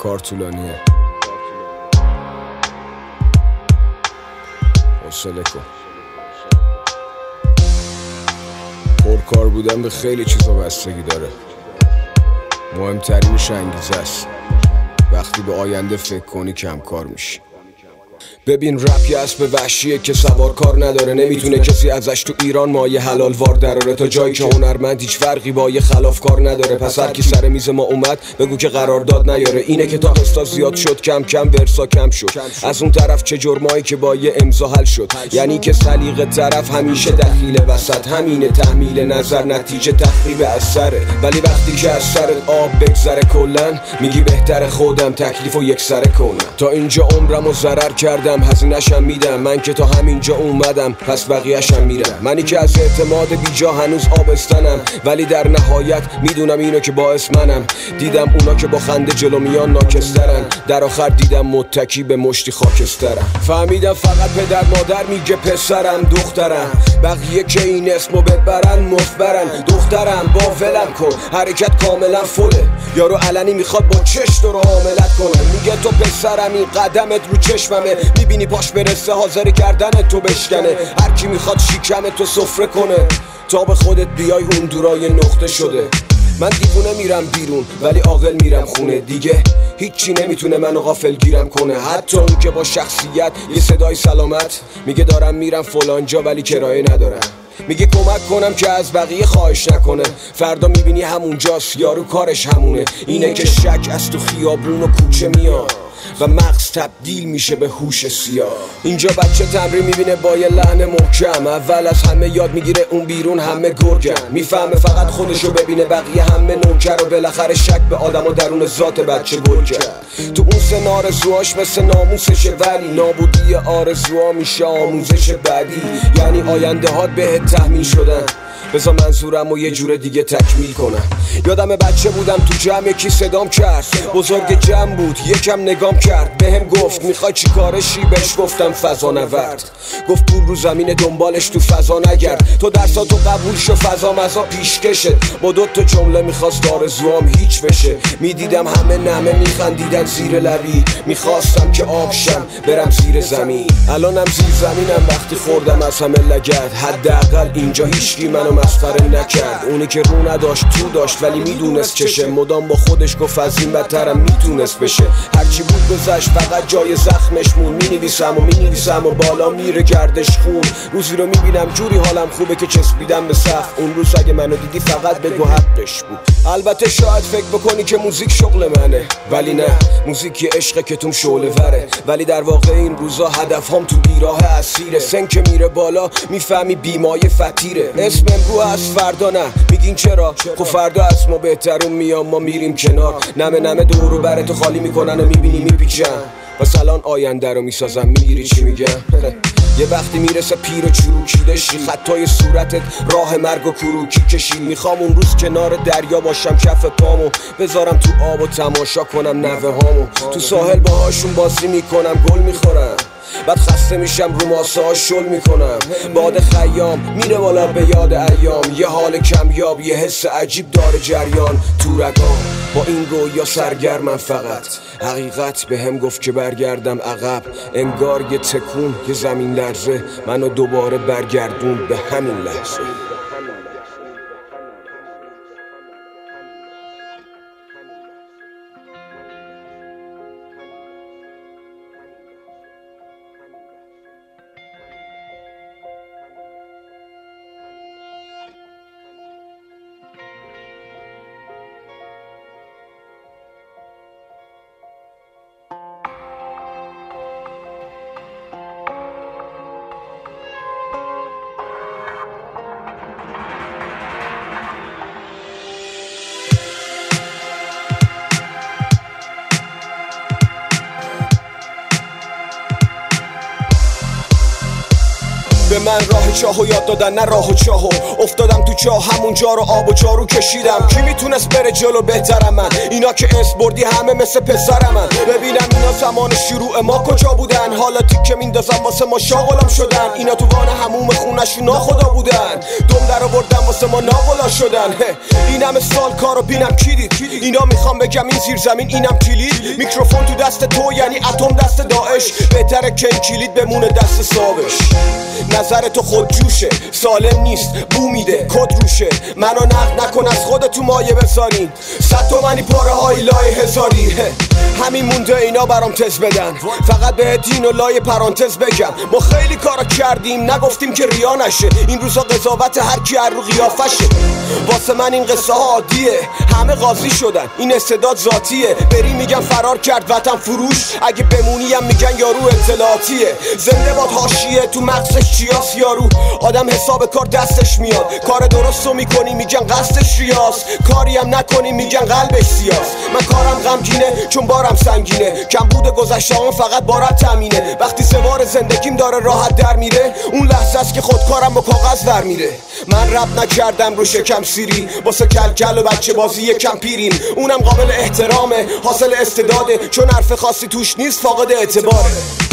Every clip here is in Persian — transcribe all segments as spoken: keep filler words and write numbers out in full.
کار طولانیه، حوصله کن. پرکار بودن به خیلی چیزا بستگی داره، مهمترینش انگیزه است. وقتی به آینده فکر کنی کم کار میشی. ببین رپ یه اسب وحشیه که سوار کار نداره، نمیتونه کسی ازش تو ایران مایه حلال وار دراره. تا جایی که هنرمند هیچ فرقی با یه خلاف کار نداره. پس هر کی سر میز ما اومد بگو که قرارداد نیاره. اینه که تا قسطا زیاد شد کم کم ورسا کم شد. از اون طرف چه جرمایی که با یه امضا حل شد. یعنی که سلیقه طرف همیشه دخیل وسط. همینه تحمیل نظر نتیجه تخریب اثره. ولی وقتی که از سرت آب بگذره کلن میگی بهتر خودم تکلیفو یک سره کنم. تا اینجا عمرمو ضرر کردم هزینه‌شم میدم. من که تا همینجا اومدم پس بقیه‌شم میرم. منی که از اعتماد بیجا هنوز آبستنم، ولی در نهایت میدونم اینو که باعث منم. دیدم اونا که با خنده جلو میان ناکسترن، در آخر دیدم متکی به مشتی خاکسترم. فهمیدم فقط پدر مادر میگه پسرم دخترم، بقیه که این اسمو ببرن مفبرن. دخترم با ولم کن حرکت کاملا فله، یارو علنی میخواد با چش تو رو حاملت کنه. میگه تو پسرم این قدمت رو چشممه، میبینی پاش برسه حاضر کردن تو بشکنه. هر کی میخواد شیکم تو سفره کنه تا به خودت بیای اون دورای نقطه شده. من دیوونه میرم بیرون ولی عاقل میرم خونه. دیگه هیچی نمیتونه منو غافل گیرم کنه. حتی اون که با شخصیت یه صدای سلامت میگه دارم میرم فلان جا ولی کرایه ندارم. میگه کمک کنم که از بقیه خواهش نکنه. فردا میبینی همونجاست یارو کارش همونه. اینه که شک از تو خیابون و کوچه میاد و مغز تبدیل میشه به هوش سیاه. اینجا بچه تمرین میبینه با یه لحن محکم. اول از همه یاد میگیره اون بیرون همه گرگن. میفهمه فقط خودشو ببینه بقیه همه نوکر. و بالاخره شک به آدم و درون ذات بچه گل کرد. تو اون سن آرزوهاش مثل ناموسشه، ولی نابودی آرزوها میشه آموزش بعدی. یعنی آینده هات بهت تحمیل شدن، بذار منظورم و یه جور دیگه تکمیل کنم. یادم بچه بودم تو جمع یکی صدام کرد، بزرگ جمع بود یکم نگام کرد. بهم گفت میخوای چی کارشی؟ بهش گفتم فضا نورد. گفت پول رو زمین دنبالش تو فضا نگرد. تو درساتو قبول شو فضا مزا پیشکشت. با دو تا جمله میخواست آرزوام هیچ بشه. میدیدم همه نمه میخندیدن زیر لبی. میخواستم که آبشم برم زیر زمین. الانم زیر زمینم وقتی خوردم از همه لگد. حداقل اینجا هیچکی منو مسخره نکرد. اونی که رو نداشت تو داشت ولی میدونست چشه. مدام با خودش گفت از این بدترم میتونست بشه. هرچی بود گذشت فقط جای زخمش مون. مینویسم و مینویسم و بالا میره گردش خون. روزی رو میبینم جوری حالم خوبه که چسبیدم به سقف. اون روز اگه منو دیدی فقط بگو حقش بود. البته شاید فکر بکنی که موزیک شغل منه، ولی نه، موزیک یه عشقه که توم شعله وره. ولی در واقع این روزا هدفهام تو بیراه اسیره. سن که میره بالا میفهمی بیمایه فتیره. اسم امرو از فردا نه، میگین چرا؟ خب فردا از ما بهترون میام ما میریم کنار. نمه نمه دورو براتو خالی میکنن و میبینی میپیچن. پس الان آینده رو میسازم، میگیری چی میگم؟ یه وقتی میرسه پیر و چروکیده شی، خطای صورتت راه مرگ و کروکی کشی. میخوام اون روز کنار دریا باشم کف پامو بذارم تو آب و تماشا کنم نوه هامو. تو ساحل باهاشون بازی میکنم گل میخورم، بعد خسته میشم رو ماسه ها شل میکنم. باد خیام میره بالا به یاد ایام. یه حال کمیاب یه حس عجیب داره جریان تو رگام. با این رویا سرگرمم فقط. حقیقت به هم گفت که برگردم عقب. انگار یه تکون یه زمین لرزه منو دوباره برگردون به همین لحظه. من راه چاهو یاد دادن نه راه و چاهو افتادم تو چاه همونجا رو آب و جارو کشیدم کی میتونست بره جلو بهترم من اینا که اس بردی همه مثل پسرم من ببینم اینا زمان شروع ما کجا بودن حالا تیکه میندازم واسه ما شاغلم شدن اینا تو وان هموم خونشون ناخدا بودن دم در آوردن واسه ما ناغلا شدن این همه سال کارو بینم کی دید اینا میخوام بگم این زیر زمین اینم کلید میکروفون تو دست تو یعنی اتم دست داعش بهتره که این کلید بمونه دست صابش نظر تو خود جوشه سالم نیست بو میده کد روشه منو نقد نکن از خودت تو مایه بذارین صد تومنی پاره های لای هزاری همین مونده اینا برام تز بدن فقط به دین و لای پرانتز بگم ما خیلی کارا کردیم نگفتیم که ریا نشه این روزا قضاوت هر کی هر رو قیافشه واسه من این قصه ها عادیه همه قاضی شدن این استعداد ذاتیه بری میگن فرار کرد وطن فروش اگه بمونیم میگن یارو اطلاعاتیه زنده باد حاشیه تو مغزش چیاس یارو آدم حساب کار دستش میاد کار درستو میکنی میگن قصدش ریاس کاری هم نکنی میگن قلبش سیاس من کارم غمگینه چون بارم سنگینه کم بوده گذشته هم فقط بارت تامینه وقتی سوار زندگیم داره راحت در میره اون لحظه است که خودکارم با کاغذ در میره من رپ نکردم رو شکم سیری واسه کلکل و بچه بازی یکم پیریم اونم قابل احترامه حاصل استعداده چون حرف خاصی توش نیست فاقد اعتباره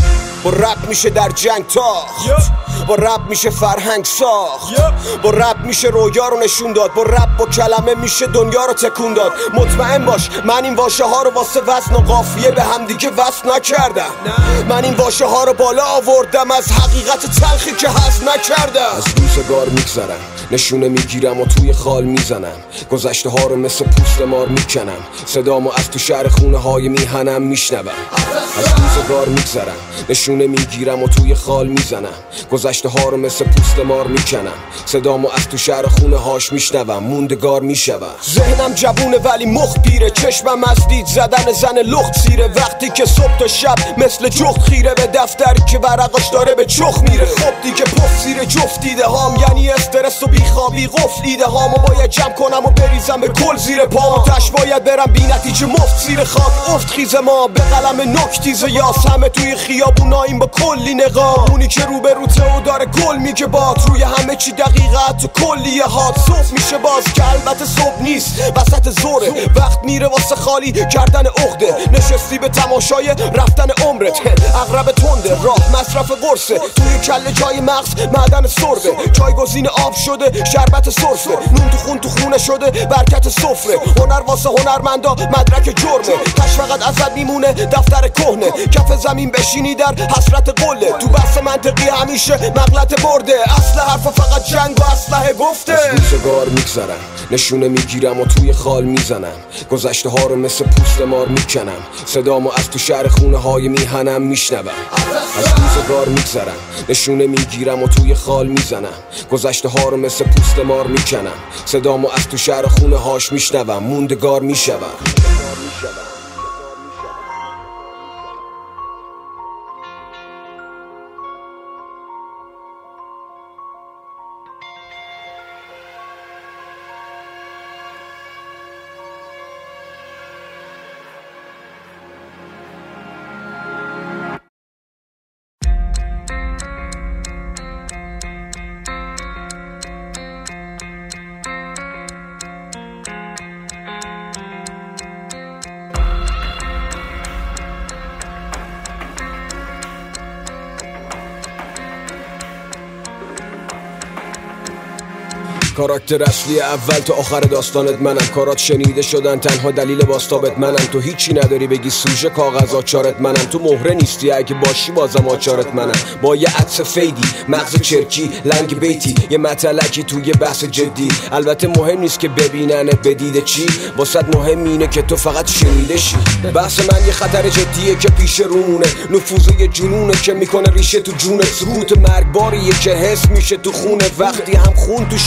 با رپ میشه در جنگ تاخت با رپ میشه فرهنگ ساخت با رپ میشه رویا رو نشون داد با رپ با کلمه میشه دنیا رو تکون داد مطمئن باش من این واژه ها رو واسه وزن و قافیه به هم دیگه وصل نکردم من این واژه ها رو بالا آوردم از حقیقت تلخی که هست نکردم از روزگار میگذرم نشونه میگیرم و توی خال میزنم گذشته ها رو مثل پوست مار میکنم صدامو از تو شهر خونه های میهنم میشنوم از روزگار میگذرم نشونه میگیرم و توی خال میزنم گذشته ها رو مثل پوست مار میکنم صدامو از تو شهر خونه هاش میشنوم موندگار میشوم ذهنم جوونه ولی مخ پیره چشمم از دید زدن زن لخت سیره وقتی که صبح تا شب مثل جخت خیره به دفتری که ورقاش داره به چخ میره خب دیگه پف زیر جفت دیده هام یعنی استرس و بیخوابی قفل ایده هامو باید جمع کنم و بریزم به کل زیر پام تش باید برم بی نتیجه مفت زیر خاک افت خیز ما به قلم نکتیز یاس همه توی خیابوناییم با کلی نقاب اونی که رو به روته و داره گل میگه باد روی همه چی دقیقت تو کلیه هات صبح میشه باز که البته صبح نیست وسط زوره وقت میره واسه خالی کردن عقده نشستی به تماشای رفتن عمرت اغرب تنده راه مصرف قرصه توی کله جای مغز معدن سربه جایگزین آب شده شربت سرفه نون تو خون تو خونه شده برکت سفره هنر واسه هنرمندا مدرک جرمه کش فقط ازت میمونه دفتر کهنه کف زمین بشینی در حسرت قله تو بحث منطقی همیشه مغلط برده اصل حرفا فقط جنگ و اسلحه گفته از روزگار میگذرم نشونه میگیرم و توی خال میزنم گذشته ها رو مثل پوست مار میکنم صدامو از تو شهر خونه های میهنم میشنوم از روزگار میگذرم نشونه میگیرم و توی خال میزنم گذشته ها رو مثل پوست مار میکنم صدامو از تو شهر خونه هاش میشنوم موندگار میشوم کاراکتر اصلی اول تا آخر داستانت منم کارات شنیده شدن تنها دلیل باستابت منم تو هیچی نداری بگی سوژه کاغذ آچارت منم تو مهره نیستی اگه باشی بازم آچارت منم با یه عطس فیدی مغز چرکی لنگ بیتی یه مطلقی توی بحث جدی البته مهم نیست که ببیننت بدیده چی واسط مهم اینه که تو فقط شنیده شی بحث من یه خطر جدیه که پیش رومونه نفوذ یه جنونه که میکنه ریشه تو جونت سکوت مرگباریه که حس میشه تو خونه وقتی هم خون تو شیشه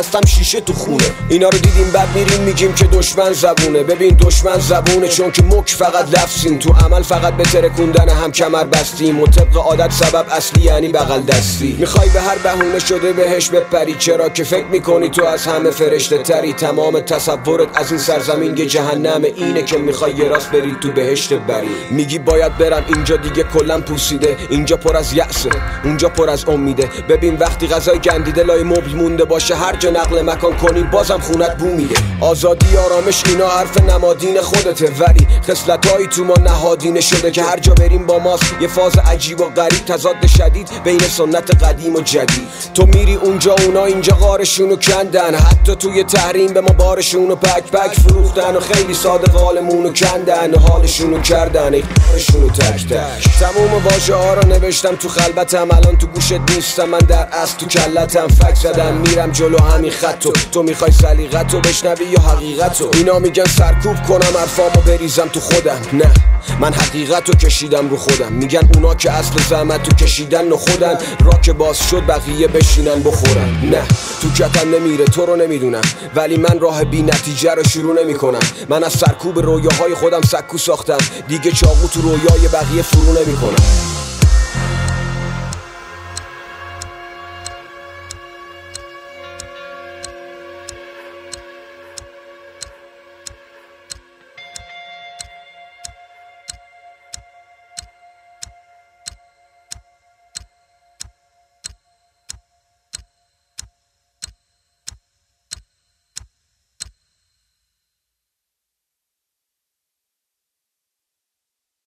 بستم شیشه تو خونه. اینا رو دیدیم بعد میریم میگیم که دشمن زبونه. ببین دشمن زبونه چون که مک فقط لفظیم، تو عمل فقط به ترکوندن هم کمر بستیم و طبق عادت سبب اصلی یعنی بغل دستی. میخوای به هر بهونه شده بهش بپری، چرا که فکر میکنی تو از همه فرشته تری. تمام تصورت از این سرزمین یه جهنم، اینه که میخوای یه راست بری تو بهشت بری. میگی باید برم اینجا دیگه کلم پوسیده، اینجا پر از یأسه اونجا پر از امیده. ببین وقتی غذای گندیده لای مبل مونده باشه، هر جا نقل مکان کنی بازم خونت بو میده. آزادی آرامش اینا حرف نمادین خودته، ولی خصلتایی تو ما نهادینه شده که هر جا بریم با ماست. یه فاز عجیب و غریب، تضاد شدید بین سنت قدیم و جدید. تو میری اونجا اونا اینجا غارشونو کندن، حتی توی تحریم به ما بارشونو پک پک فروختن و خیلی ساده قالمونو کندن و حالشونو کردن ای کارشونو تک تک. تموم واژه ها رو نوشتم تو خلبتم، الان تو گوشت نیستم، من در اصل تو کلتم. فک زدم میرم جلو همین خطو، تو میخوای سلیقتو بشنوی یا حقیقتو؟ اینا میگن سرکوب کنم حرفامو بریزم تو خودم، نه من حقیقتو کشیدم رو خودم. میگن اونا که اصل زحمتو کشیدن و خودن، را که باز شد بقیه بشینن بخورن. نه تو کتم نمیره تو رو نمیدونم، ولی من راه بی نتیجه رو شروع نمی کنم. من از سرکوب رویاهای خودم سکو ساختم، دیگه چاقو تو رویای بقیه فرو نمی کنم.